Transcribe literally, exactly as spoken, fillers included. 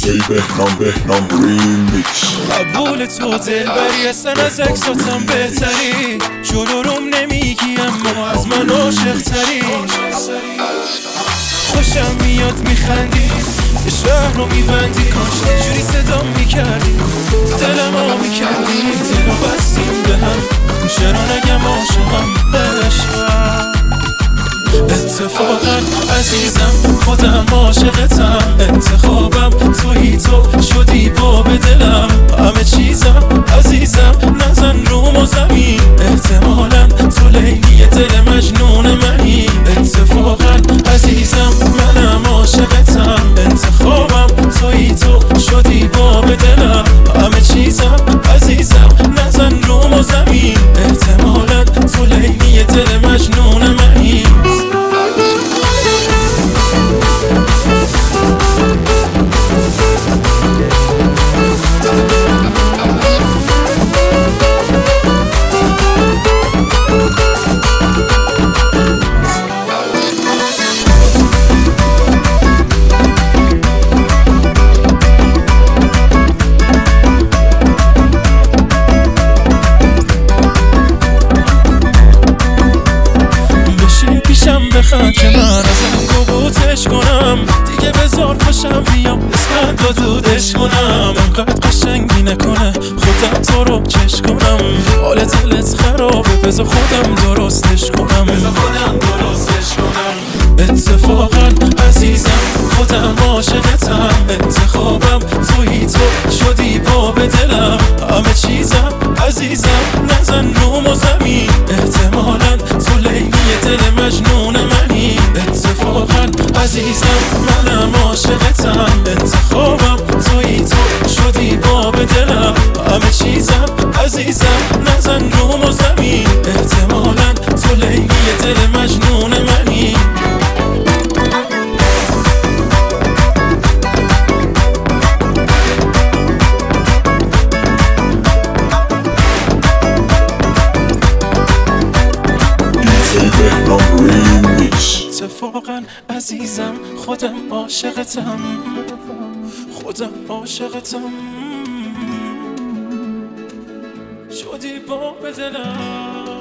دیجی بهنام بهنام ریمیکس. قبول تو دلبری اصلا از اکساتم بهتری، جلو روم نمیگی اما از من عاشق تری. خوشم میاد میخندی، شهر رو میبندی، کاش جوری صدام میکردی، دلم ها میکردی، دل رو بستیم به هم، چرا نگم عاشقم عشقم. اتفاقا عزیزم خودم عاشقتم، انتخابم تویی، تو شدی باب دلم، همه چیزم عزیزم، نزن روم و زمین، احتمالا تو لیلی دل مجنون منی. اتفاقا عزیزم منم عاشقتم، انتخابم تویی، تو شدی باب دلم، همه چیزم عزیزم، نزن روم و زمین، احتمالا تو لیلی دل مجنون منی. بخند که من ازم گبوتش کنم، دیگه بذار پاشم بیام اسمت با دودش کنم، انقدر قشنگی نکنه خودم تو رو چش کنم، حال دلت خرابه بذار خودم درستش کنم، بذار خودم درستش کنم. اتفاقا عزیزم خودم عاشقتم، انتخابم تویی، تو شدی باب دلم، همه چیزم عزیزم، نزن روم و زمین، احتمالا تو لیلی دل مجنون منی. اتفاقا عزیزم منم عاشقتم، انتخابم تویی، تو شدی باب دلم، همه چیزم عزیزم، نزن روم و زمین، احتمالا تو لیلی دل مجنون منی. اتفاقا عزیزم خودم عاشقتم، خودم عاشقتم، شدی باب دلم.